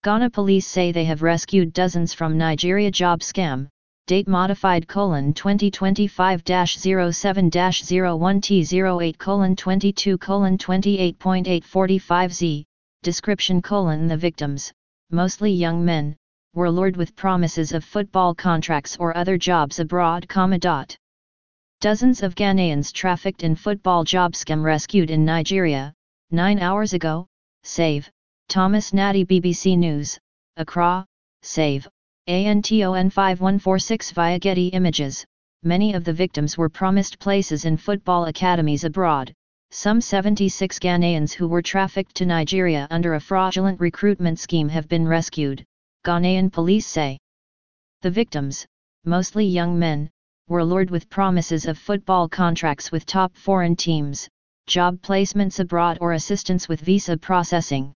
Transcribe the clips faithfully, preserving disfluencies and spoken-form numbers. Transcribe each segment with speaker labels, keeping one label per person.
Speaker 1: Ghana police say they have rescued dozens from Nigeria job scam, date modified colon twenty twenty-five dash zero seven dash zero one T zero eight colon twenty-two colon twenty-eight point eight forty-five Z, description colon the victims, mostly young men, were lured with promises of football contracts or other jobs abroad, comma dot. Dozens of Ghanaians trafficked in football job scam rescued in Nigeria, nine hours ago, save, Thomas Natty B B C News, Accra, save, A N T O N five one four six via Getty Images. Many of the victims were promised places in football academies abroad. Some seventy-six Ghanaians who were trafficked to Nigeria under a fraudulent recruitment scheme have been rescued, Ghanaian police say. The victims, mostly young men, were lured with promises of football contracts with top foreign teams, job placements abroad or assistance with visa processing.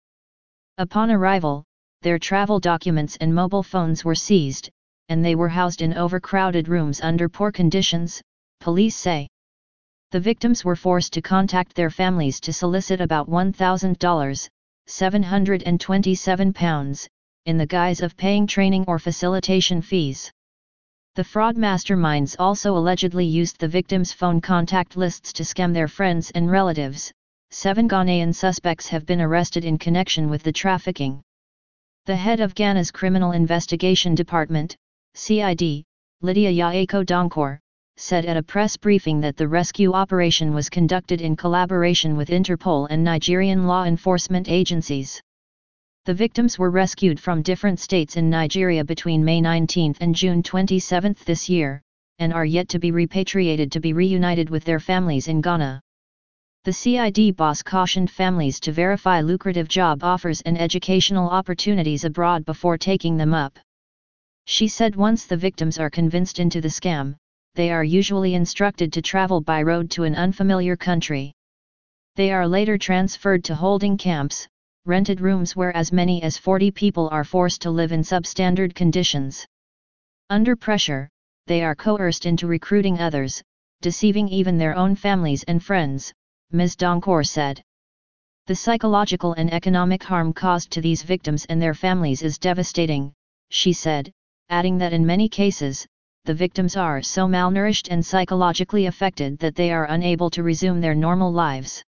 Speaker 1: Upon arrival, their travel documents and mobile phones were seized, and they were housed in overcrowded rooms under poor conditions, police say. The victims were forced to contact their families to solicit about one thousand dollars, seven hundred twenty-seven pounds, in the guise of paying training or facilitation fees. The fraud masterminds also allegedly used the victims' phone contact lists to scam their friends and relatives. Seven Ghanaian suspects have been arrested in connection with the trafficking. The head of Ghana's Criminal Investigation Department, C I D, Lydia Yaeko Donkor, said at a press briefing that the rescue operation was conducted in collaboration with Interpol and Nigerian law enforcement agencies. The victims were rescued from different states in Nigeria between May nineteenth and June twenty-seventh this year, and are yet to be repatriated to be reunited with their families in Ghana. The C I D boss cautioned families to verify lucrative job offers and educational opportunities abroad before taking them up. She said once the victims are convinced into the scam, they are usually instructed to travel by road to an unfamiliar country. They are later transferred to holding camps, rented rooms where as many as forty people are forced to live in substandard conditions. Under pressure, they are coerced into recruiting others, deceiving even their own families and friends, Miz Donkor said. The psychological and economic harm caused to these victims and their families is devastating, she said, adding that in many cases, the victims are so malnourished and psychologically affected that they are unable to resume their normal lives.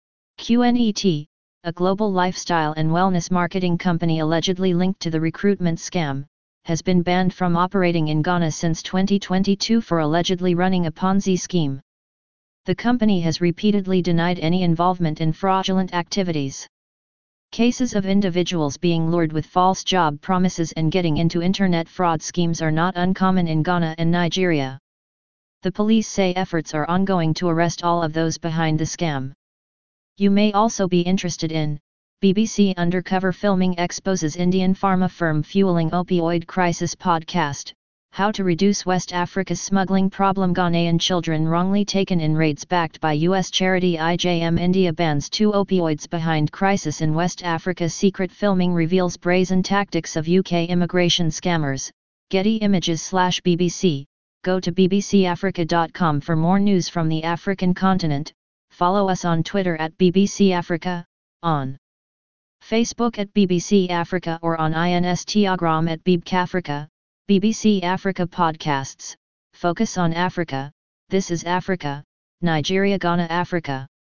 Speaker 1: Q N E T, a global lifestyle and wellness marketing company allegedly linked to the recruitment scam, has been banned from operating in Ghana since twenty twenty-two for allegedly running a Ponzi scheme. The company has repeatedly denied any involvement in fraudulent activities. Cases of individuals being lured with false job promises and getting into internet fraud schemes are not uncommon in Ghana and Nigeria. The police say efforts are ongoing to arrest all of those behind the scam. You may also be interested in, B B C Undercover Filming exposes Indian pharma firm fueling opioid crisis podcast, How to Reduce West Africa's Smuggling Problem. Ghanaian children wrongly taken in raids backed by U S charity I J M. India bans two opioids behind crisis in West Africa. Secret filming reveals brazen tactics of U K immigration scammers. Getty Images slash B B C. Go to b b c africa dot com for more news from the African continent. Follow us on Twitter at B B C Africa, on Facebook at B B C Africa or on Instagram at B B C Africa. B B C Africa Podcasts, focus on Africa. This is Africa, Nigeria, Ghana, Africa.